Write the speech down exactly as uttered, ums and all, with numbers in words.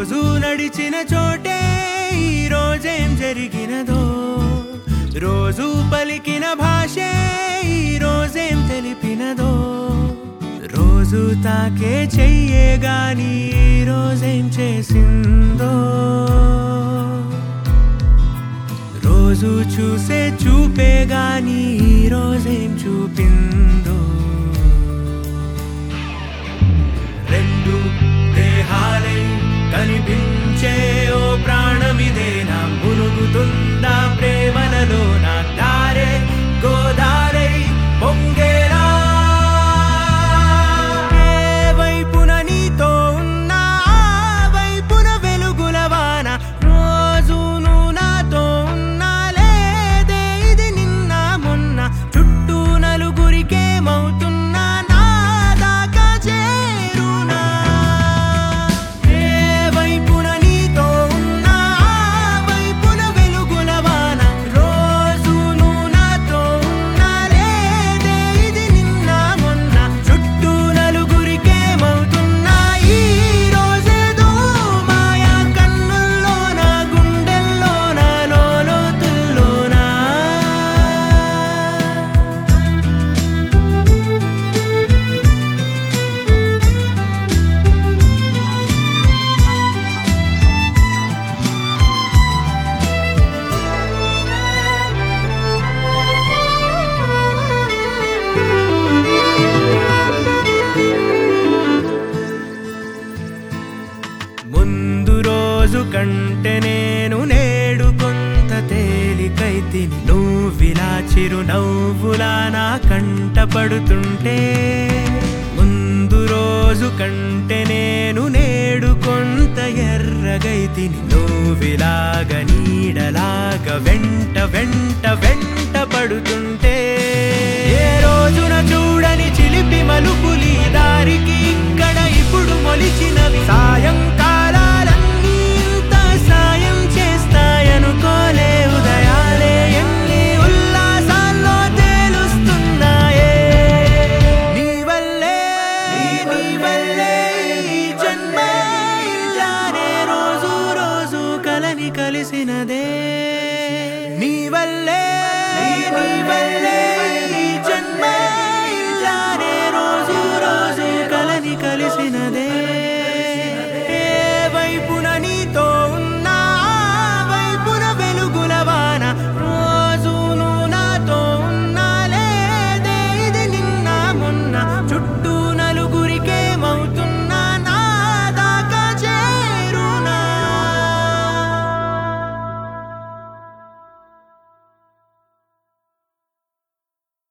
రోజు నడిచిన చోటే ఈ రోజేం జరిగినదో, రోజు పలికిన భాషే ఈ రోజేం తెలిపినదో, రోజు తాకే చెయ్యే గాని ఈ రోజేం చేసిందో, రోజు చూసే చూపే గాని ఈ రోజేం చూపిందో. రెండు దేహాలై కనిపించే ఓ ప్రాణమిదేనా, మునుగుతుందా ప్రేమలలో నా దారే గోదారై పొంగేలా. ఏ వైపున నీతో ఉన్నా ఆ వైపున వెలుగుల వాన, రోజు నువ్వు నాతో ఉన్నా లేదే ఇది నిన్న మొన్న, చుట్టూ నలుగురికేమవుతున్నా నా దాకా చేరునా. ఏ వైపున నీతో ఉన్నా ఆ వైపున వెలుగుల వాన, రోజు నువ్వు నాతో ఉన్నా లేదే ఇది నిన్న మొన్న, చుట్టూ నలుగురికేమవుతున్నా ఈ రోజేదో మాయా కన్నుల్లోన గుండెల్లోన లోలోతుల్లోన. ముందు రోజు కంటే నేను నేడు కొంత తేలికైతిని, నువ్విలా చిరునవ్వులా నా కంట పడుతుంటే. ముందు రోజు కంటే నేను నేడు కొంత ఎర్రగైతిని, నువ్విలాగ నీడలాగ వెంట వెంట వెంట పడుతుంటే. ఏ రోజున చూడని చిలిపి మలుపులి దారికి ఇక్కడ ఇప్పుడు మొలిచినవి సాయంకాలాలన్నీ ఇంత సాయం చేస్తాయనుకోలే. ఉదయాలే ఎన్ని ఉల్లాసాల్లో తేలుస్తున్నాయే, నీ వల్లే నీ వల్లే ఈ జన్మ ఇలానే రోజు రోజు కలని కలిసినదే. నీ వల్లే నీ వల్లే